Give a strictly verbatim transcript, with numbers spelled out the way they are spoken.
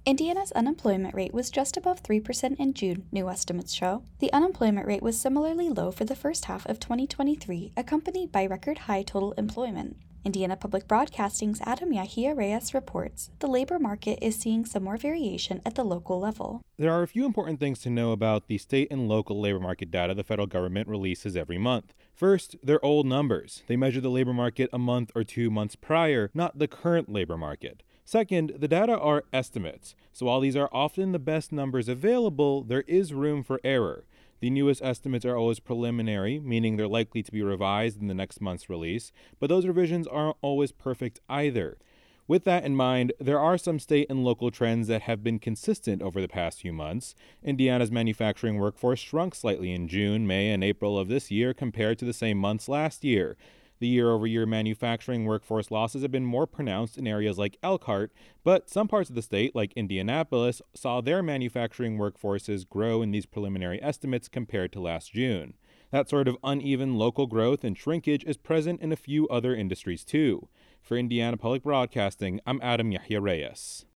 Indiana's unemployment rate was just above three percent in June, new estimates show. The unemployment rate was similarly low for the first half of twenty twenty-three, accompanied by record-high total employment. Indiana Public Broadcasting's Adam Yahia Reyes reports the labor market is seeing some more variation at the local level. There are a few important things to know about the state and local labor market data the federal government releases every month. First, they're old numbers. They measure the labor market a month or two months prior, not the current labor market. Second, the data are estimates, so while these are often the best numbers available, there is room for error. The newest estimates are always preliminary, meaning they're likely to be revised in the next month's release, but those revisions aren't always perfect either. With that in mind, there are some state and local trends that have been consistent over the past few months. Indiana's manufacturing workforce shrunk slightly in June, May, and April of this year compared to the same months last year. The year-over-year manufacturing workforce losses have been more pronounced in areas like Elkhart, but some parts of the state, like Indianapolis, saw their manufacturing workforces grow in these preliminary estimates compared to last June. That sort of uneven local growth and shrinkage is present in a few other industries too. For Indiana Public Broadcasting, I'm Adam Yahia Reyes.